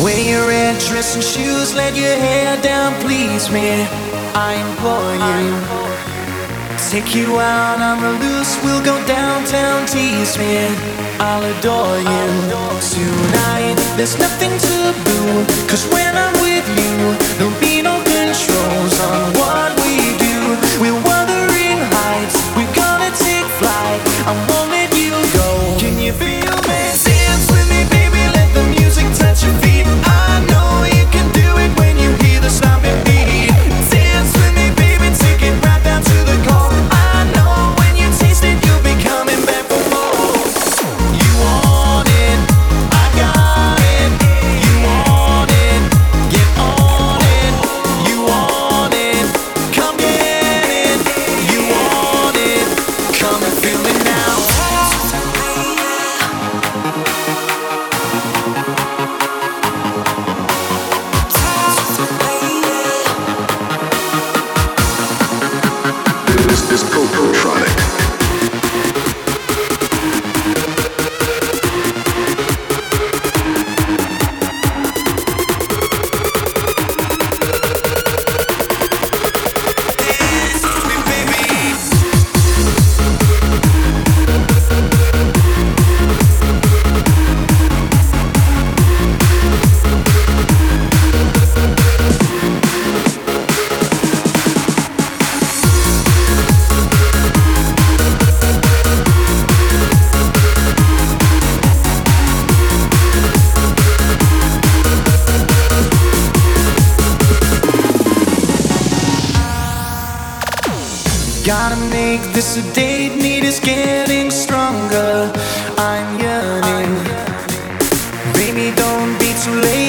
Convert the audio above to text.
Wear your red dress and shoes, let your hair down, please me. I implore you. Take you out on the loose, we'll go downtown, tease me. I'll adore you. Tonight, there's nothing taboo, 'cause when I'm with you, there'll be no controls on what we do. We're wuthering heights, we're gonna take flight. I won't let you go. Can you feel me? Dance with me, baby, let the music touch your feet. I know you can do it when you hear the stomping beat. Dance with me, baby, take it right down to the core. I know when you taste it, you'll be coming back for more. You want it, I got it. You want it, get on it. You want it, come get it. You want it, come and feel me now. This is Cocotronic. Gotta make this a date, need is getting stronger. I'm yearning. Baby, don't be too late.